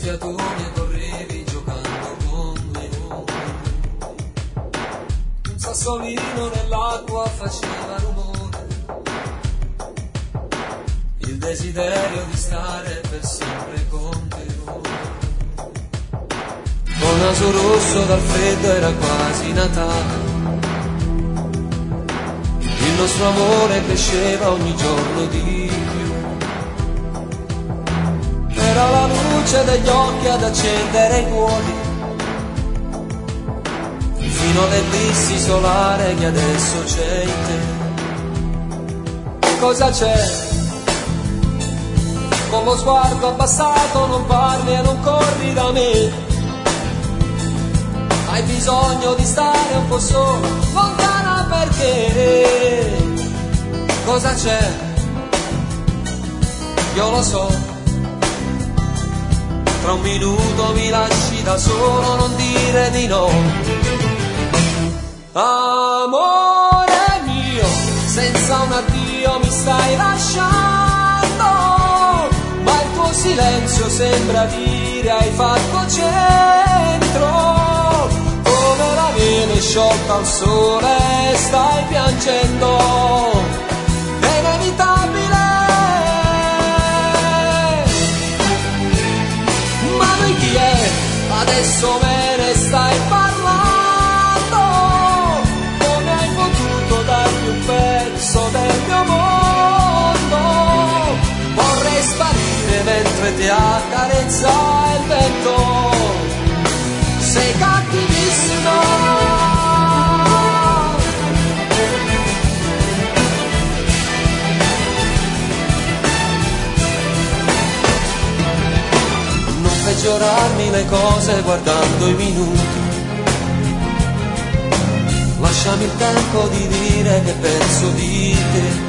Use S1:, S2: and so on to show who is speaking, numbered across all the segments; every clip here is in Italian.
S1: scorciatoie correvi giocando con me. Un sassolino nell'acqua faceva rumore, il desiderio di stare per sempre con te. Col naso rosso dal freddo era quasi Natale, il nostro amore cresceva ogni giorno di più. Era la luce degli occhi ad accendere i cuori, fino all'eclissi solare che adesso c'è in te. Cosa c'è? Con lo sguardo abbassato non parli e non corri da me. Hai bisogno di stare un po' solo, lontana perché? Cosa c'è? Io lo so. Tra un minuto mi lasci da solo, non dire di no. Amore mio, senza un addio mi stai lasciando, ma il tuo silenzio sembra dire hai fatto centro. Come la neve sciolta al sole stai piangendo, è inevitabile. Ma lui chi è? Adesso me ne stai parlando. Come hai potuto darmi un pezzo del mio mondo? Vorrei sparire mentre ti accarezza il vento. Sei cattivissimo. Non peggiorarmi le cose guardando i minuti, lasciami il tempo di dire che penso di te.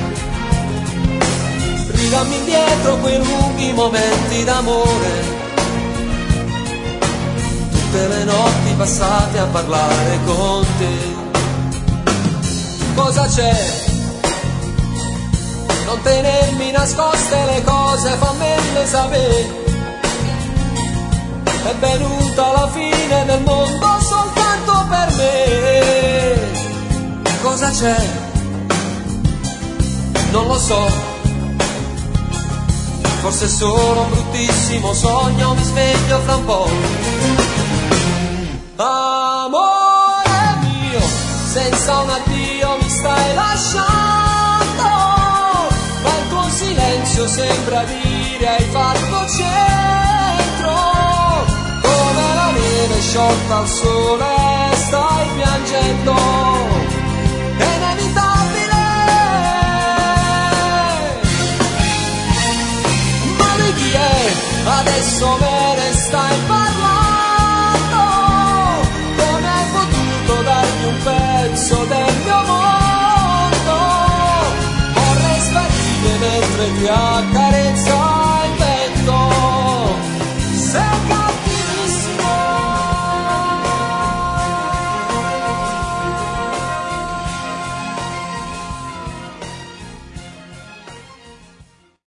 S1: Ridammi indietro quei lunghi momenti d'amore, tutte le notti passate a parlare con te. Cosa c'è? Non tenermi nascoste le cose, fammele sapere. È venuta la fine del mondo soltanto per me. Cosa c'è? Non lo so. Forse è solo un bruttissimo sogno, mi sveglio fra un po'. Amore mio, senza un addio mi stai lasciando, ma il tuo silenzio sembra dire hai fatto centro. Come la neve sciolta al sole stai piangendo, è inevitabile. Ma lui chi è? Adesso me ne stai parlando. Come hai potuto darmi un pezzo del mio mondo? Vorrei sparire mentre ti accarezzo